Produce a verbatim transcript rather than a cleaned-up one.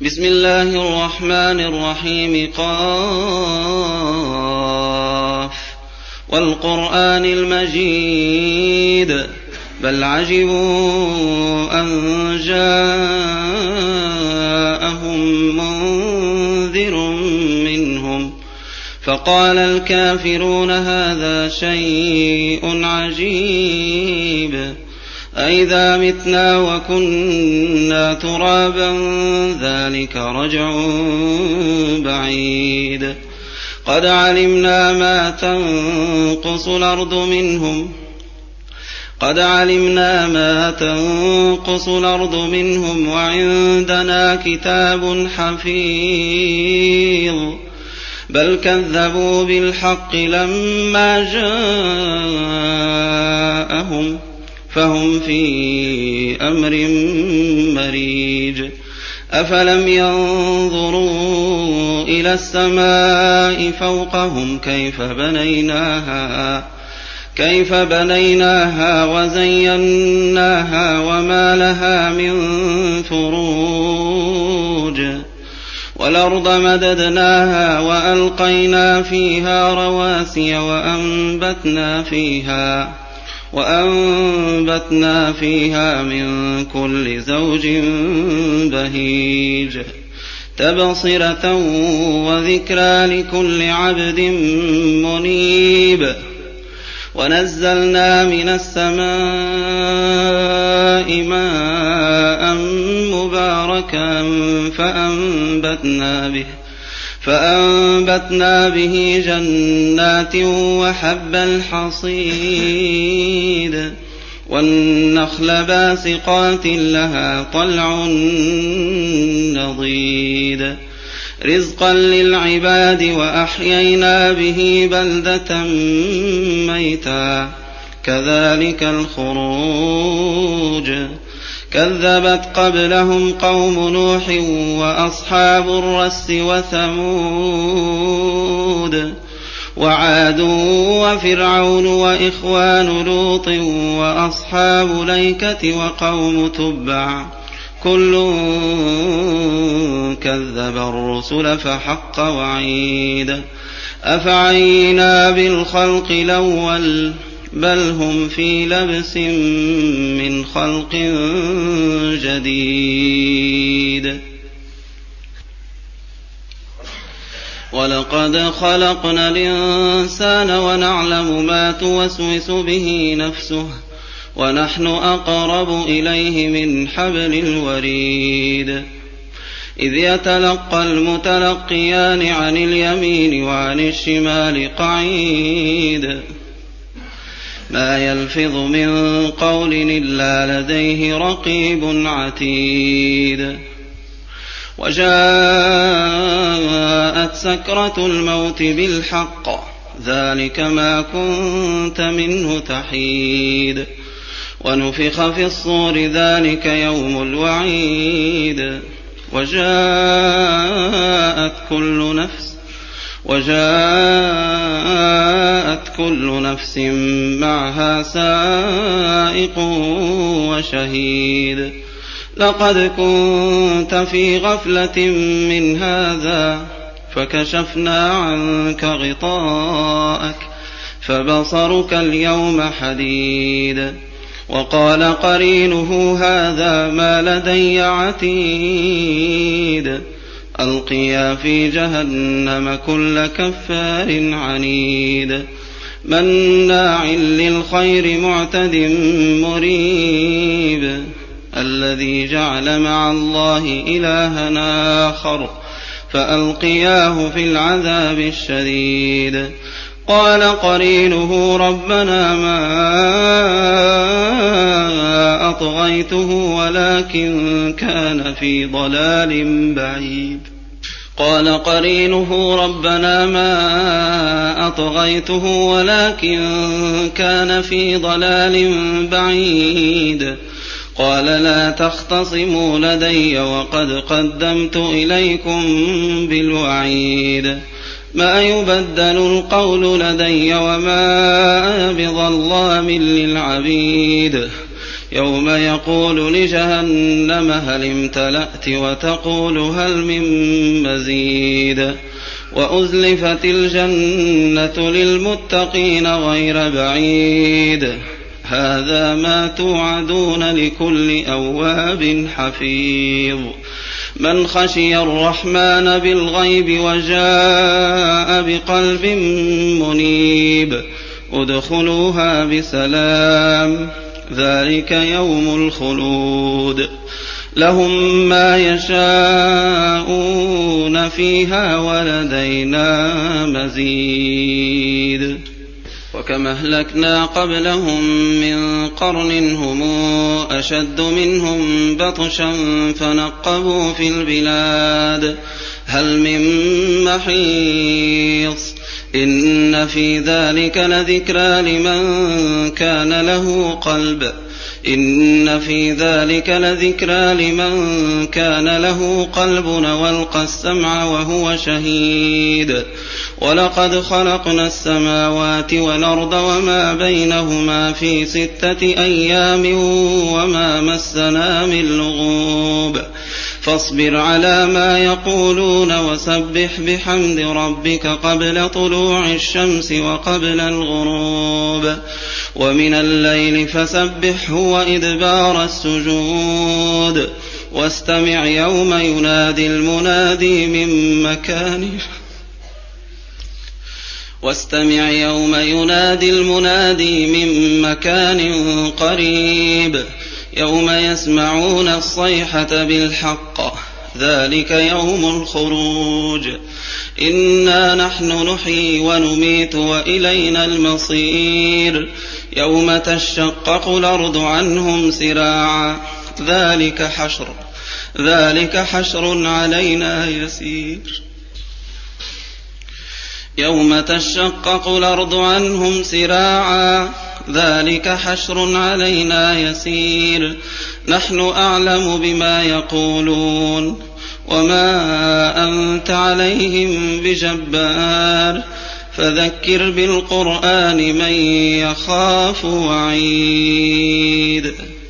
بسم الله الرحمن الرحيم. قاف والقرآن المجيد بل عجبوا أن جاءهم منذر منهم فقال الكافرون هذا شيء عجيب أئذا متنا وكنا ترابا ذلك رجع بعيد قد علمنا ما تنقص الأرض منهم قد علمنا ما تنقص الأرض منهم وعندنا كتاب حفيظ بل كذبوا بالحق لما جاءهم فهم في أمر مريج أفلم ينظروا إلى السماء فوقهم كيف بنيناها كيف بنيناها وزيناها وما لها من فروج والأرض مددناها وألقينا فيها رواسي وأنبتنا فيها وأنبتنا فيها من كل زوج بهيج تبصرة وذكرى لكل عبد منيب ونزلنا من السماء ماء مباركا فأنبتنا به فأنبتنا به جنات وحب الحصيد والنخل باسقات لها طلع نضيد رزقا للعباد وأحيينا به بلدة ميتا كذلك الخروج كذبت قبلهم قوم نوح وأصحاب الرس وثمود وعاد وفرعون وإخوان لوط وأصحاب الأيكة وقوم تبع كل كذب الرسل فحق وعيد أفعينا بالخلق الأول بل هم في لبس من خلق جديد ولقد خلقنا الإنسان ونعلم ما توسوس به نفسه ونحن أقرب إليه من حبل الوريد إذ يتلقى المتلقيان عن اليمين وعن الشمال قعيد ما يلفظ من قول إلا لديه رقيب عتيد وجاءت سكرة الموت بالحق ذلك ما كنت منه تحيد ونفخ في الصور ذلك يوم الوعيد وجاءت كل نفس وجاءت كل نفس معها سائق وشهيد لقد كنت في غفلة من هذا فكشفنا عنك غطاءك فبصرك اليوم حديد وقال قرينه هذا ما لدي عتيد ألقيا في جهنم كل كفار عنيد مناع للخير معتد مريب الذي جعل مع الله إلها آخر فألقياه في العذاب الشديد قال قرينه ربنا ما أطغيته ولكن كان في ضلال بعيد قال قرينه ربنا ما أطغيته ولكن كان في ضلال بعيد قال لا تختصموا لدي وقد قدمت إليكم بالوعيد ما يبدل القول لدي وما أنا بظلام للعبيد يوم يقول لجهنم هل امتلأت وتقول هل من مزيد وأزلفت الجنة للمتقين غير بعيد هذا ما توعدون لكل أواب حفيظ من خشي الرحمن بالغيب وجاء بقلب منيب ادخلوها بسلام ذلك يوم الخلود لهم ما يشاءون فيها ولدينا مزيد وكما أهلكنا قبلهم من قرن هم أشد منهم بطشا فنقبوا في البلاد هل من محيص إن في ذلك لذكرى لمن كان له قلب إن في ذلك لذكرى لمن كان له قلب والقى السمع وهو شهيد ولقد خلقنا السماوات والأرض وما بينهما في ستة أيام وما مسنا من لغوب فاصبر على ما يقولون وسبح بحمد ربك قبل طلوع الشمس وقبل الغروب ومن الليل فسبحه وإدبار السجود واستمع يوم ينادي المنادي من مكان واستمع يوم ينادي المنادي من مكان قريب يوم يسمعون الصيحة بالحق ذلك يوم الخروج إنا نحن نحيي ونميت وإلينا المصير يوم تشقق الأرض عنهم سراعا ذلك حشر ذلك حشر علينا يسير يوم تشقق الأرض عنهم سراعا ذلك حشر علينا يسير نحن أعلم بما يقولون وما أنت عليهم بجبار فذكر بالقرآن من يخاف وعيد.